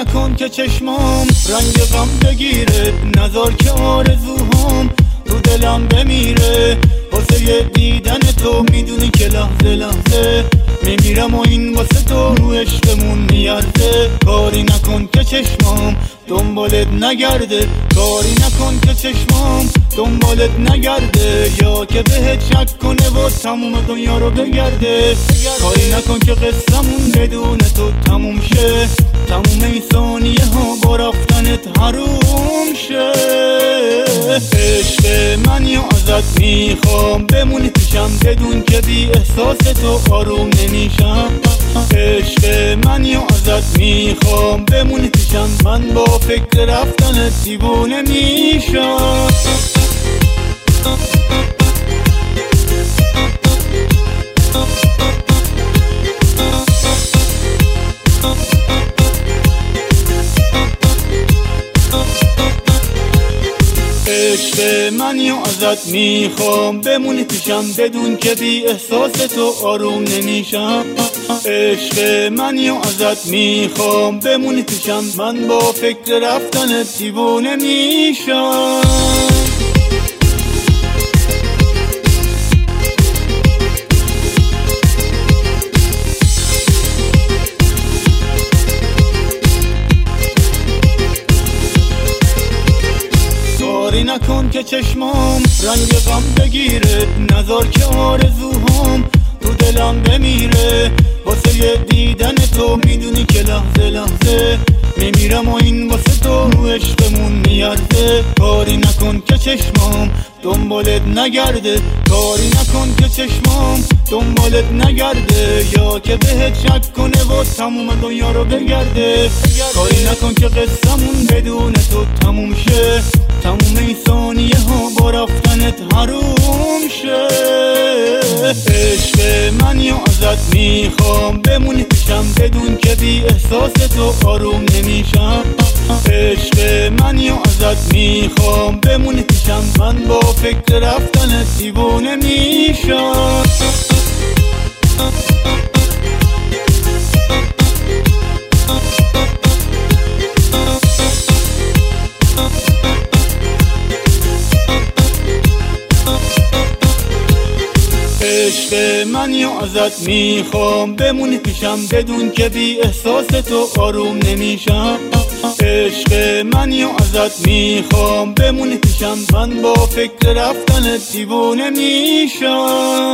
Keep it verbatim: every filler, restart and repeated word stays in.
نکن که چشمام رنگ غم بگیره، نذار که آرزوهام تو دلم بمیره. واسه دیدن تو میدونی که لحظه لحظه میمیرم و این واسه تو رو عشقمون میارزه. کاری نکن که چشمام دنبالت نگرده، کاری نکن که چشمام دنبالت نگرده، یا که بهت شک کنه و تموم دنیا رو بگرده. کاری نکن که قصمون بدون تو تموم شه، تموم این ثانیه ها با رفتنت حروم شه. عشق منی و ازت میخوام بمونی پیشم، بدون که بی احساس تو آروم نمیشم. عشق منی و ازت میخوام بمونی پیشم، من با فکر رفتنت دیوونه میشم. عشق منی و ازت میخوام بمونی پیشم، بدون که بی احساس تو آروم نمیشم. عشق منی و ازت میخوام بمونی پیشم، من با فکر رفتنت دیوونه میشم. کاری نکن که چشمام رنگ غم بگیره، نذار که آرزوهام تو دلم بمیره. واسه دیدن تو میدونی که لحظه لحظه میمیرم و این واسه تو رو عشقمون میارزه. کاری نکن که چشمام دنبالت نگرده، کاری نکن که چشمام دنبالت نگرده، یا که بهت شک کنه و تموم دنیا رو بگرده. کاری نکن که قصمون بدون تو تموم شه، تموم این ثانیه ها با رفتنت حروم شه. عشق منی و ازت میخوام بمونی پیشم، بدون که بی احساس تو آروم نمیشم. عشق منی و ازت میخوام بمونی پیشم، من با فکر رفتنت دیوونه میشم. عشق منی و ازت میخوام بمونی پیشم، بدون که بی احساس تو آروم نمیشم. عشق منی و ازت میخوام بمونی پیشم، من با فکر رفتنت دیوونه میشم.